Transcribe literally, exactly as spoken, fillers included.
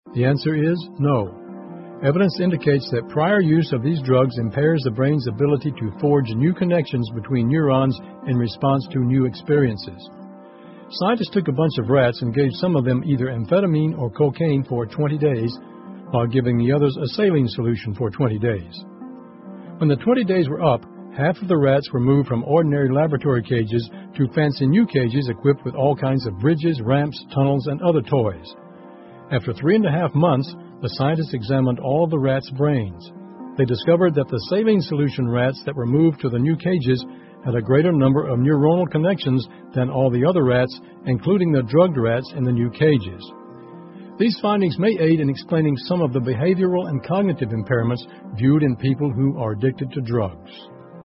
The answer is no. Evidence indicates that prior use of these drugs impairs the brain's ability to forge new connections between neurons in response to new experiences. Scientists took a bunch of rats and gave some of them either amphetamine or cocaine for twenty days, while giving the others a saline solution for twenty days. When the twenty days were up, half of the rats were moved from ordinary laboratory cages to fancy new cages equipped with all kinds of bridges, ramps, tunnels, and other toys. After three and a half months, the scientists examined all of the rats' brains. They discovered that the saline solution rats that were moved to the new cages had a greater number of neuronal connections than all the other rats, including the drugged rats in the new cages. These findings may aid in explaining some of the behavioral and cognitive impairments viewed in people who are addicted to drugs.